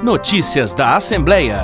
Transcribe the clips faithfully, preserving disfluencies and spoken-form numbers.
Notícias da Assembleia.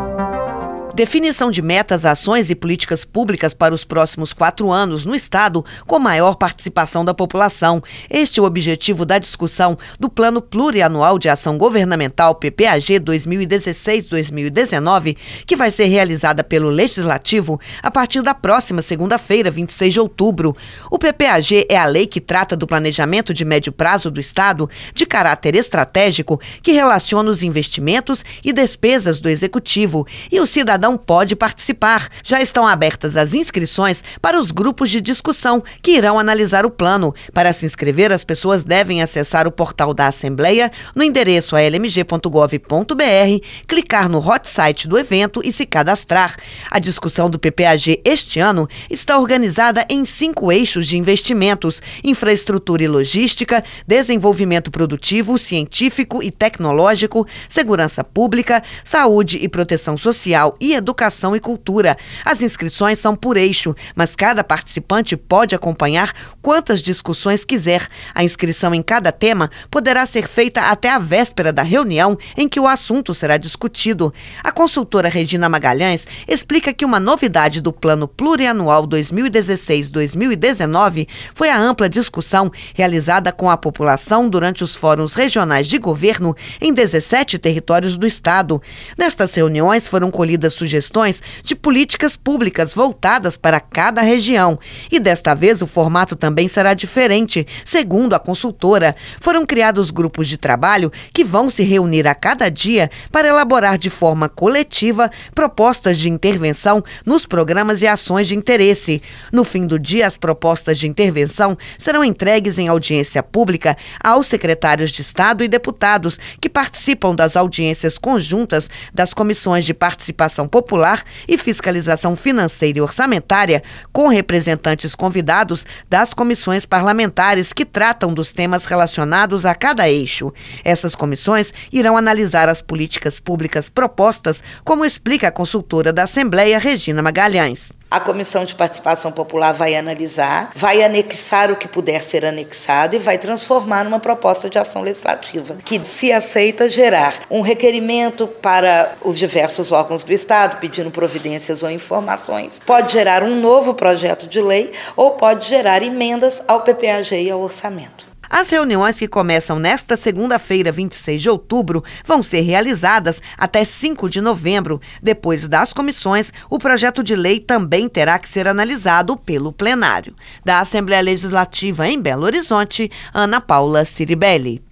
Definição de metas, ações e políticas públicas para os próximos quatro anos no Estado com maior participação da população. Este é o objetivo da discussão do Plano Plurianual de Ação Governamental P P A G dois mil e dezesseis a dois mil e dezenove, que vai ser realizada pelo Legislativo a partir da próxima segunda-feira, vinte e seis de outubro. O P P A G é a lei que trata do planejamento de médio prazo do Estado de caráter estratégico que relaciona os investimentos e despesas do Executivo, e o cidadão pode participar. Já estão abertas as inscrições para os grupos de discussão que irão analisar o plano. Para se inscrever, as pessoas devem acessar o portal da Assembleia no endereço a l m g ponto gov ponto b r, clicar no hot site do evento e se cadastrar. A discussão do P P A G este ano está organizada em cinco eixos de investimentos: infraestrutura e logística, desenvolvimento produtivo, científico e tecnológico, segurança pública, saúde e proteção social e educação e cultura. As inscrições são por eixo, mas cada participante pode acompanhar quantas discussões quiser. A inscrição em cada tema poderá ser feita até a véspera da reunião em que o assunto será discutido. A consultora Regina Magalhães explica que uma novidade do Plano Plurianual dois mil e dezesseis a dois mil e dezenove foi a ampla discussão realizada com a população durante os fóruns regionais de governo em dezessete territórios do Estado. Nestas reuniões foram colhidas sugestões de políticas públicas voltadas para cada região. E desta vez o formato também será diferente, segundo a consultora. Foram criados grupos de trabalho que vão se reunir a cada dia para elaborar de forma coletiva propostas de intervenção nos programas e ações de interesse. No fim do dia, as propostas de intervenção serão entregues em audiência pública aos secretários de Estado e deputados que participam das audiências conjuntas das comissões de participação popular e fiscalização financeira e orçamentária, com representantes convidados das comissões parlamentares que tratam dos temas relacionados a cada eixo. Essas comissões irão analisar as políticas públicas propostas, como explica a consultora da Assembleia, Regina Magalhães. A Comissão de Participação Popular vai analisar, vai anexar o que puder ser anexado e vai transformar numa proposta de ação legislativa, que, se aceita, gerar um requerimento para os diversos órgãos do Estado, pedindo providências ou informações. Pode gerar um novo projeto de lei ou pode gerar emendas ao P P A G e ao orçamento. As reuniões que começam nesta segunda-feira, vinte e seis de outubro, vão ser realizadas até cinco de novembro. Depois das comissões, o projeto de lei também terá que ser analisado pelo plenário. Da Assembleia Legislativa em Belo Horizonte, Ana Paula Ciribelli.